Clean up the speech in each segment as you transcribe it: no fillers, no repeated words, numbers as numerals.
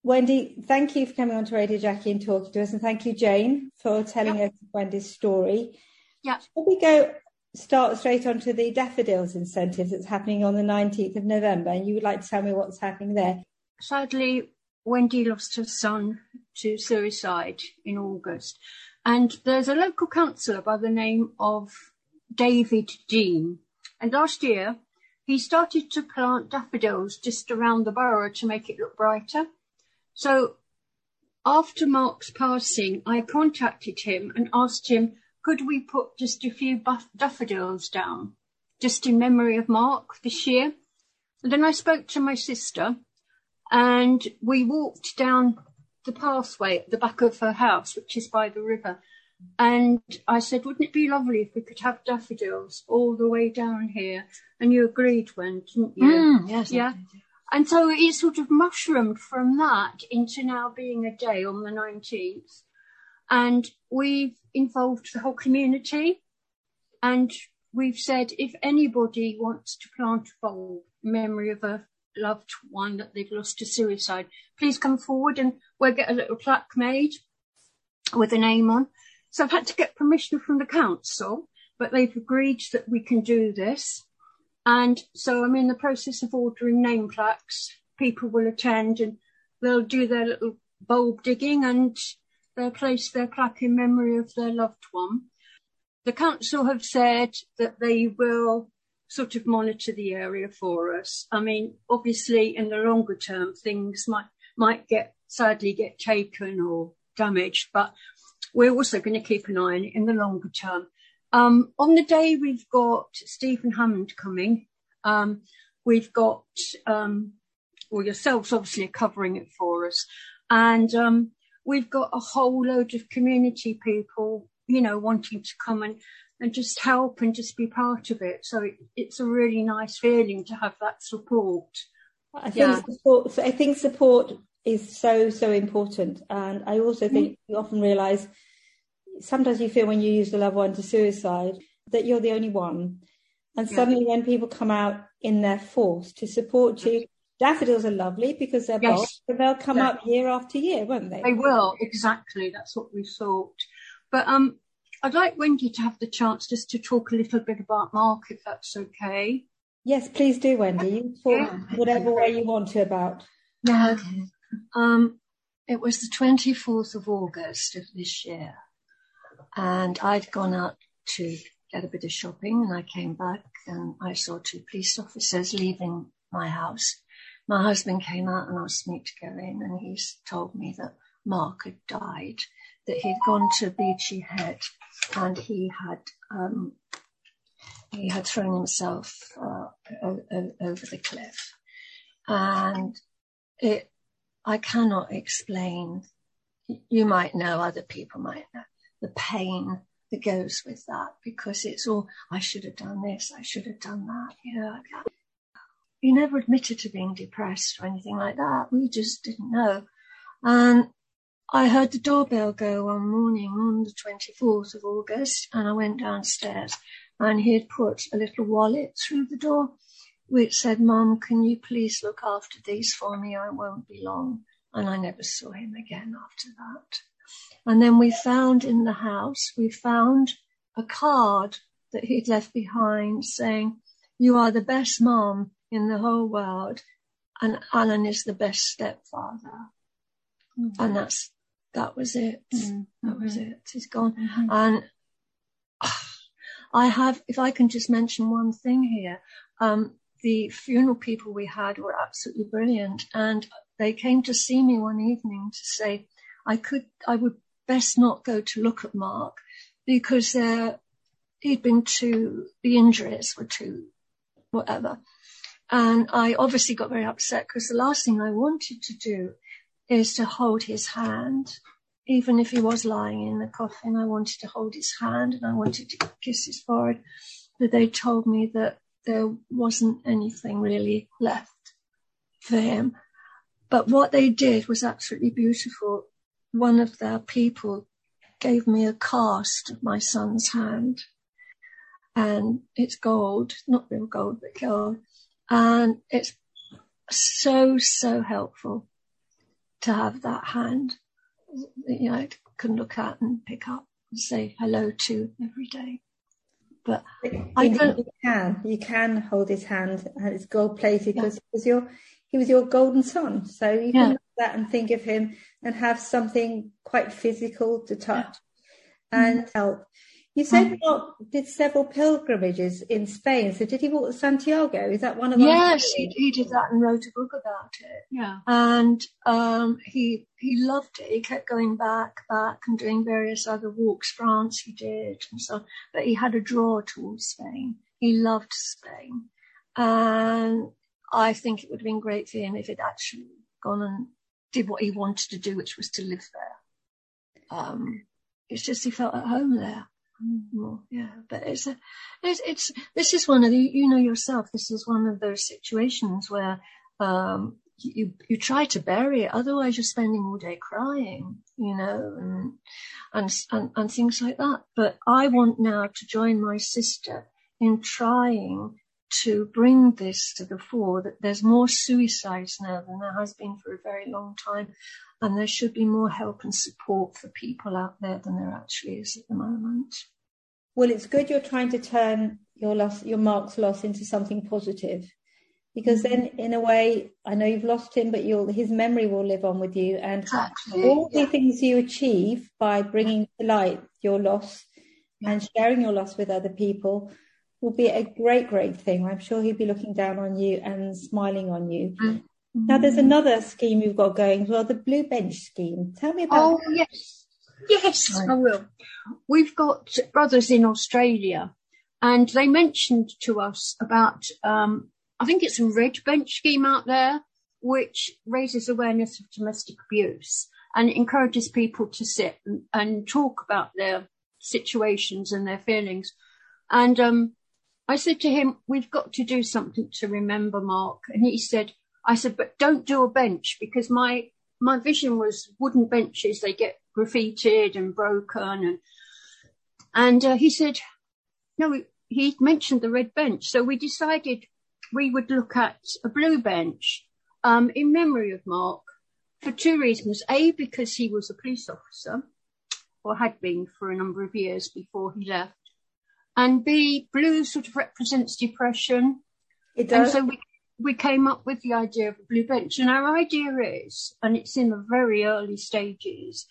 Wendy, thank you for coming on to Radio Jackie and talking to us, and thank you, Jane, for telling us Wendy's story. Yeah. Shall we start straight on to the Daffodils incentive that's happening on the 19th of November, and you would like to tell me what's happening there? Sadly, Wendy lost her son to suicide in August, and there's a local councillor by the name of David Dean, and last year he started to plant daffodils just around the borough to make it look brighter. So after Mark's passing, I contacted him and asked him, could we put just a few daffodils down, just in memory of Mark this year? And then I spoke to my sister, and we walked down the pathway at the back of her house, which is by the river. And I said, wouldn't it be lovely if we could have daffodils all the way down here? And you agreed, Wen, didn't you? Yes. Yeah. And so it sort of mushroomed from that into now being a day on the 19th. And we've involved the whole community. And we've said, if anybody wants to plant a bulb in memory of a loved one that they've lost to suicide, please come forward and we'll get a little plaque made with a name on. So I've had to get permission from the council, but they've agreed that we can do this. And so I'm in the process of ordering name plaques. People will attend and they'll do their little bulb digging and they'll place their plaque in memory of their loved one. The council have said that they will sort of monitor the area for us. I mean, obviously in the longer term, things might sadly get taken or damaged, but we're also going to keep an eye on it in the longer term. On the day we've got Stephen Hammond coming. We've got, yourselves obviously are covering it for us. And we've got a whole load of community people, wanting to come and just help and just be part of it. So it's a really nice feeling to have that support. I think support is so, so important. And I also think you often realise, sometimes you feel when you use a loved one to suicide that you're the only one. And suddenly when people come out in their force to support you, daffodils are lovely because they're bulbs, but they'll come up year after year, won't they? They will, exactly. That's what we thought. But I'd like Wendy to have the chance just to talk a little bit about Mark, if that's okay. Yes, please do, Wendy. You talk whatever way you want to about. Yeah, okay. It was the 24th of August of this year, and I'd gone out to get a bit of shopping, and I came back and I saw two police officers leaving my house. My husband came out and asked me to go in, and he told me that Mark had died, that he'd gone to Beachy Head and he had thrown himself over the cliff. And I cannot explain, you might know, other people might know, the pain that goes with that, because it's all, I should have done this, I should have done that, You never admitted to being depressed or anything like that. We just didn't know. And I heard the doorbell go one morning on the 24th of August, and I went downstairs, and he had put a little wallet through the door which said, "Mum, can you please look after these for me? I won't be long." And I never saw him again after that. And then we found in the house, a card that he'd left behind saying, "You are the best mum in the whole world, and Alan is the best stepfather." Mm-hmm. And that was it. Mm-hmm. That was it. He's gone. Mm-hmm. And if I can just mention one thing here, the funeral people we had were absolutely brilliant, and they came to see me one evening to say I would best not go to look at Mark because the injuries were too whatever. And I obviously got very upset because the last thing I wanted to do is to hold his hand. Even if he was lying in the coffin, I wanted to hold his hand and I wanted to kiss his forehead. But they told me that there wasn't anything really left for him. But what they did was absolutely beautiful. One of their people gave me a cast of my son's hand. And it's gold, not real gold, but gold. And it's so, so helpful to have that hand, I can look at and pick up and say hello to every day. But you can hold his hand, and it's gold plated because he was your golden son. So you can look at that and think of him and have something quite physical to touch and help. You said Mark did several pilgrimages in Spain. So did he walk to Santiago? Is that one of them? Yes, he did that and wrote a book about it. Yeah. And he loved it. He kept going back and doing various other walks. France he did and so on. But he had a draw towards Spain. He loved Spain. And I think it would have been great for him if he'd actually gone and did what he wanted to do, which was to live there. It's just he felt at home there. Yeah, but this is one of the, yourself, this is one of those situations where you try to bury it, otherwise you're spending all day crying, and things like that. But I want now to join my sister in trying to bring this to the fore, that there's more suicides now than there has been for a very long time, and there should be more help and support for people out there than there actually is at the moment. Well, it's good you're trying to turn your Mark's loss into something positive, because then, in a way, I know you've lost him, but his memory will live on with you, and all the things you achieve by bringing to light your loss and sharing your loss with other people will be a great, great thing. I'm sure he'll be looking down on you and smiling on you. Now, there's another scheme you've got going as well, the Blue Bench scheme. Tell me about that. Yes, I will. We've got brothers in Australia, and they mentioned to us about, I think it's a Red Bench scheme out there, which raises awareness of domestic abuse and encourages people to sit and talk about their situations and their feelings. And I said to him, we've got to do something to remember Mark. And I said, but don't do a bench, because my vision was wooden benches, they get graffitied and broken. And he said, no, he mentioned the Red Bench. So we decided we would look at a blue bench in memory of Mark for two reasons. A, because he was a police officer, or had been for a number of years before he left. And B, blue sort of represents depression. It does. And so we came up with the idea of a blue bench. And our idea is, and it's in the very early stages,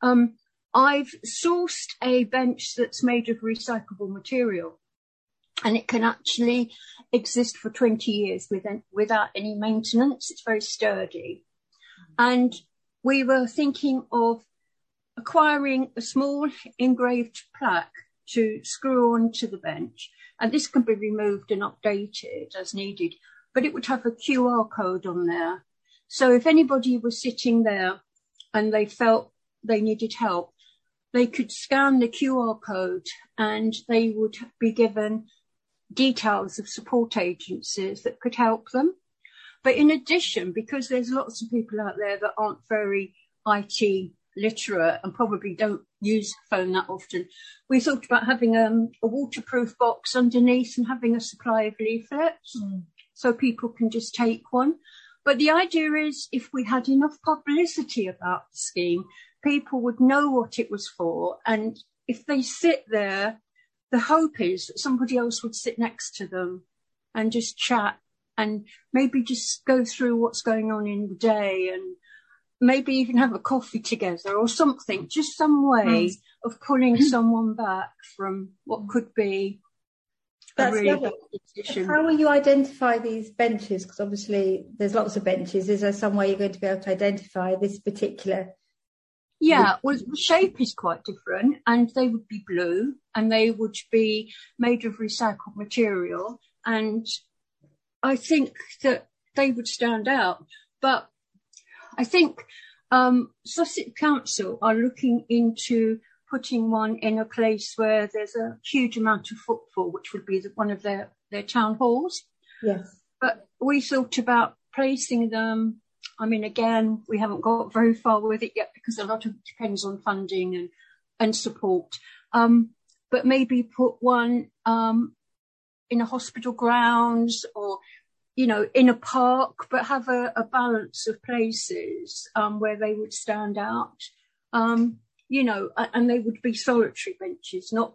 I've sourced a bench that's made of recyclable material, and it can actually exist for 20 years without any maintenance. It's very sturdy. And we were thinking of acquiring a small engraved plaque to screw onto the bench, and this can be removed and updated as needed, but it would have a QR code on there. So if anybody was sitting there and they felt they needed help, they could scan the QR code and they would be given details of support agencies that could help them. But in addition, because there's lots of people out there that aren't very IT literate and probably don't use the phone that often, we thought about having a waterproof box underneath and having a supply of leaflets so people can just take one. But the idea is, if we had enough publicity about the scheme, people would know what it was for. And if they sit there, the hope is that somebody else would sit next to them and just chat and maybe just go through what's going on in the day, and maybe even have a coffee together or something, just some way of pulling someone back from what could be a really bad decision. How will you identify these benches? Because obviously there's lots of benches. Is there some way you're going to be able to identify this particular? Yeah, well, the shape is quite different, and they would be blue and they would be made of recycled material, and I think that they would stand out. But I think Sussex Council are looking into putting one in a place where there's a huge amount of footfall, which would be one of their town halls. Yes. But we thought about placing them. I mean, again, we haven't got very far with it yet because a lot of it depends on funding and support. But maybe put one in a hospital grounds, or in a park, but have a balance of places where they would stand out, and they would be solitary benches, not,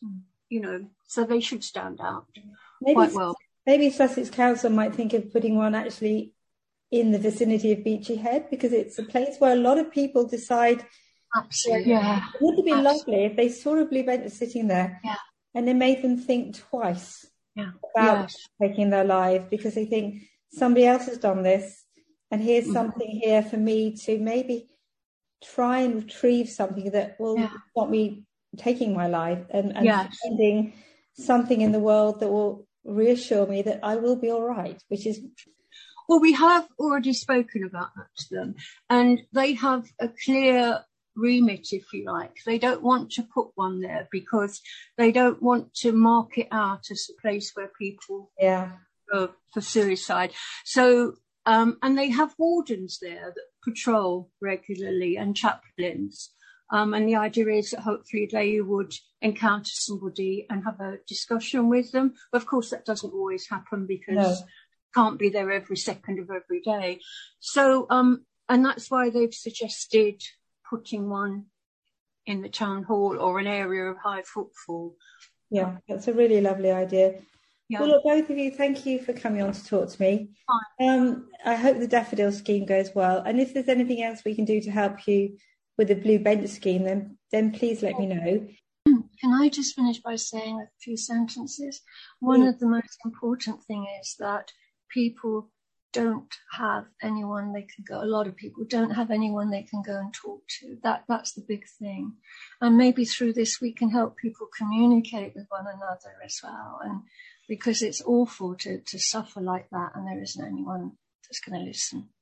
so they should stand out quite well. Maybe Sussex Council might think of putting one actually in the vicinity of Beachy Head, because it's a place where a lot of people decide. Absolutely. Yeah. Wouldn't it be lovely if they saw a blue bench sitting there, and it made them think twice about taking their life, because they think somebody else has done this, and here's something here for me to maybe try and retrieve something that will stop me taking my life, and finding something in the world that will reassure me that I will be all right, which is... Well, we have already spoken about that to them, and they have a clear remit, if you like. They don't want to put one there because they don't want to mark it out as a place where people go for suicide. So, and they have wardens there that patrol regularly, and chaplains. And the idea is that hopefully they would encounter somebody and have a discussion with them. But of course, that doesn't always happen because can't be there every second of every day. So, and that's why they've suggested putting one in the town hall or an area of high footfall. Yeah, that's a really lovely idea. Yeah. Well, look, both of you, thank you for coming on to talk to me. I hope the daffodil scheme goes well. And if there's anything else we can do to help you with the blue bench scheme, then please let me know. Can I just finish by saying a few sentences? One of the most important things is that people don't have anyone they can go. A lot of people don't have anyone they can go and talk to. That's the big thing. And maybe through this we can help people communicate with one another as well. And because it's awful to suffer like that, and there isn't anyone that's going to listen.